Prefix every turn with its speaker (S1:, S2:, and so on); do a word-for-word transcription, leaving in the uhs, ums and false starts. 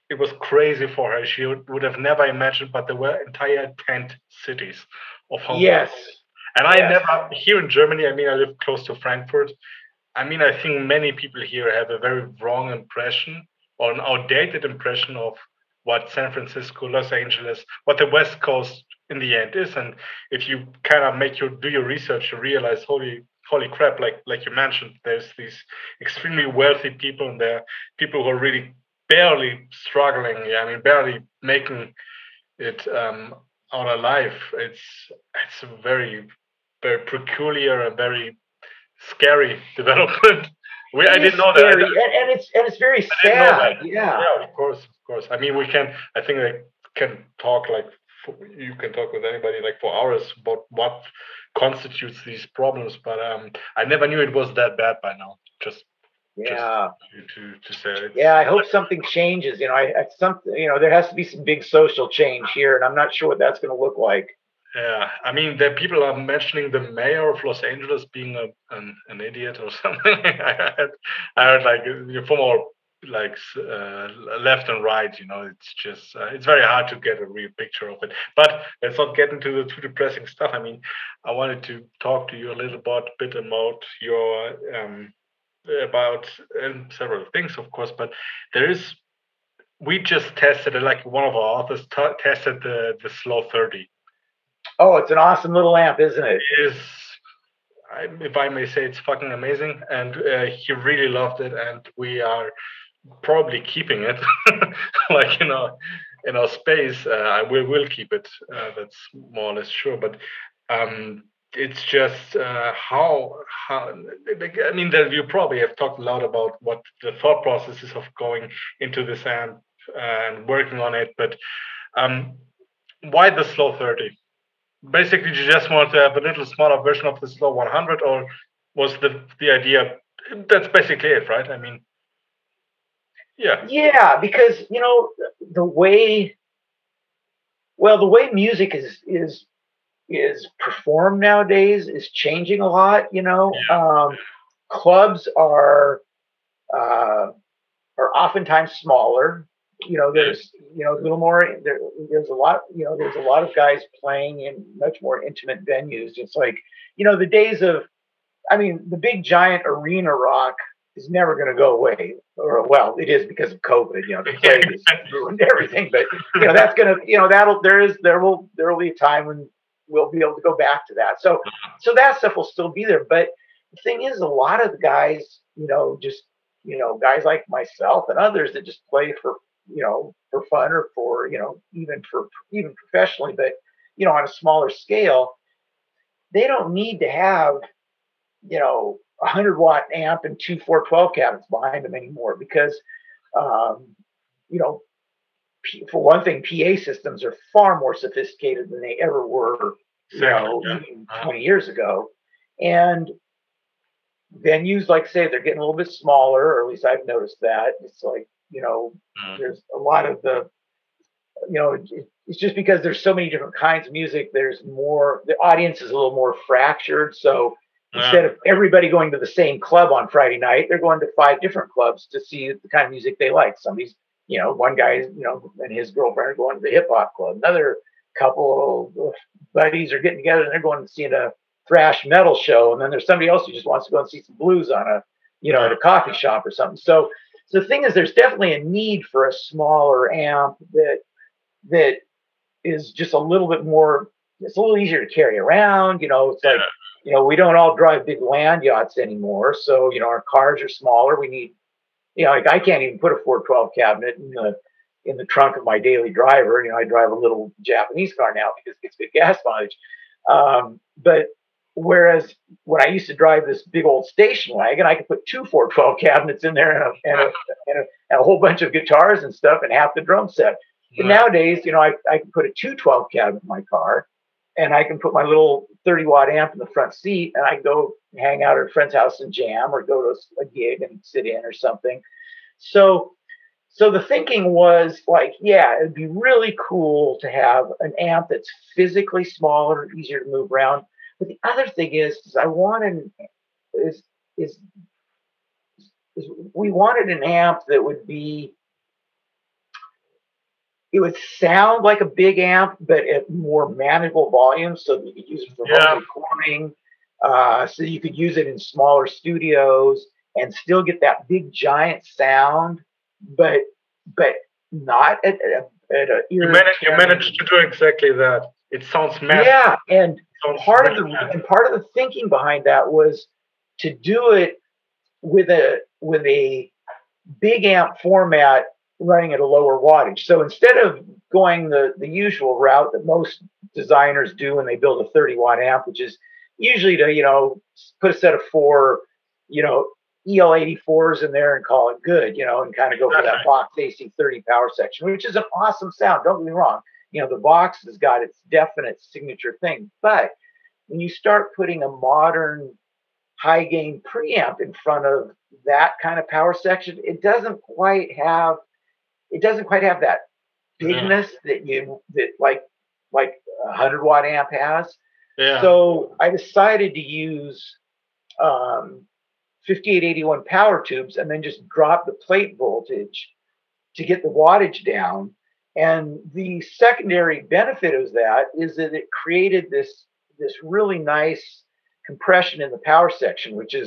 S1: it was crazy for her. She would, would have never imagined, but there were entire tent cities of home.
S2: Yes.
S1: And I
S2: Yes.
S1: never, here in Germany, I mean, I live close to Frankfurt. I mean, I think many people here have a very wrong impression or an outdated impression of what San Francisco, Los Angeles, what the West Coast in the end is. And if you kind of make your do your research, you realize, holy holy crap, like like you mentioned, there's these extremely wealthy people and there, people who are really barely struggling. Yeah, I mean, barely making it um, out alive. It's it's a very very peculiar and very scary development. We
S2: It
S1: I
S2: is
S1: didn't know that. I,
S2: scary, and, and it's and it's very
S1: I didn't know that.
S2: sad. Yeah.
S1: Yeah, of course, of course. I mean, we can. I think I can talk like for, you can talk with anybody like for hours about what constitutes these problems. But um, I never knew it was that bad by now. Just just
S2: Yeah.
S1: to to, to say it's.
S2: Yeah, I hope something changes. You know, I, I some you know there has to be some big social change here, and I'm not sure what that's going to look like.
S1: Yeah, I mean, the people are mentioning the mayor of Los Angeles being a, an an idiot or something. I heard, I heard like uh, from all like s- uh, left and right. You know, it's just uh, it's very hard to get a real picture of it. But let's not get into the too depressing stuff. I mean, I wanted to talk to you a little bit, bit about your um about um, several things, of course. But there is we just tested it. Like one of our authors t- tested the the Slow thirty.
S2: Oh, it's an awesome little amp, isn't it?
S1: Is I, if I may say, it's fucking amazing, and uh, he really loved it, and we are probably keeping it, like in our in our space. Uh, we will keep it. Uh, that's more or less sure. But um, it's just uh, how how like, I mean that you probably have talked a lot about what the thought process is of going into this amp and working on it, but um, why the slow thirty? Basically, you just want to have a little smaller version of the slow one hundred, or was the the idea? That's basically it, right? I mean, yeah,
S2: Yeah, because you know the way well the way music is is is performed nowadays is changing a lot. You know, um, clubs are uh, are oftentimes smaller. You know, there's you know a little more. There, there's a lot. You know, there's a lot of guys playing in much more intimate venues. It's like you know the days of. I mean, the big giant arena rock is never going to go away. Or well, it is because of COVID. You know, the
S1: yeah,
S2: plague has ruined everything. But you know, that's going to. You know, that'll there is there will there will be a time when we'll be able to go back to that. So so that stuff will still be there. But the thing is, a lot of the guys, you know, just you know, guys like myself and others that just play for you know for fun or for you know even for even professionally, but you know on a smaller scale, they don't need to have you know a one hundred watt amp and two four twelve cabinets behind them anymore because um, you know for one thing, P A systems are far more sophisticated than they ever were, you
S1: exactly.
S2: know,
S1: Yeah,
S2: even
S1: uh,
S2: twenty years ago. And venues, like I say, they're getting a little bit smaller, or at least I've noticed that. It's like, you know,
S1: mm,
S2: there's a lot of the, you know, it, it's just because there's so many different kinds of music, there's more, the audience is a little more fractured. So
S1: yeah,
S2: instead of everybody going to the same club on Friday night, they're going to five different clubs to see the kind of music they like. Somebody's, you know, one guy, you know, and his girlfriend are going to the hip hop club. Another couple of buddies are getting together and they're going to see a thrash metal show. And then there's somebody else who just wants to go and see some blues on a, you know, at
S1: yeah,
S2: a coffee shop or something. So, so the thing is, there's definitely a need for a smaller amp that that is just a little bit more. It's a little easier to carry around. You know, it's like
S1: yeah,
S2: you know we don't all drive big land yachts anymore, so you know our cars are smaller. We need you know like I can't even put a four twelve cabinet in the in the trunk of my daily driver. You know, I drive a little Japanese car now because it gets good gas mileage. Um, but whereas when I used to drive this big old station wagon, I could put two four twelve cabinets in there and a, and a, and a, and a whole bunch of guitars and stuff and half the drum set. But
S1: yeah,
S2: nowadays, you know, I, I can put a two twelve cabinet in my car and I can put my little thirty watt amp in the front seat and I can go hang out at a friend's house and jam or go to a gig and sit in or something. So so the thinking was like, yeah, it'd be really cool to have an amp that's physically smaller, easier to move around. But the other thing is, is I wanted is is, is we wanted an amp that would be it would sound like a big amp, but at more manageable volumes, so that you could use it for
S1: Yeah.
S2: home recording. Uh, so you could use it in smaller studios and still get that big giant sound, but but not at, at, at a
S1: You
S2: ear
S1: managed you
S2: tearing.
S1: managed to do exactly that. It sounds massive.
S2: Yeah, and
S1: Sounds
S2: part of
S1: really
S2: the
S1: massive.
S2: and part of the thinking behind that was to do it with a with a big amp format running at a lower wattage. So instead of going the, the usual route that most designers do when they build a thirty watt amp, which is usually to, you know, put a set of four, you know, E L eighty-fours in there and call it good, you know, and kind of go for that
S1: Exactly.
S2: box A C thirty power section, which is an awesome sound. Don't get me wrong. You know, the box has got its definite signature thing. But when you start putting a modern high gain preamp in front of that kind of power section, it doesn't quite have it doesn't quite have that
S1: Yeah.
S2: bigness that you that like like a hundred watt amp has.
S1: Yeah.
S2: So I decided to use um, fifty-eight eighty-one power tubes and then just drop the plate voltage to get the wattage down. And the secondary benefit of that is that it created this this really nice compression in the power section, which is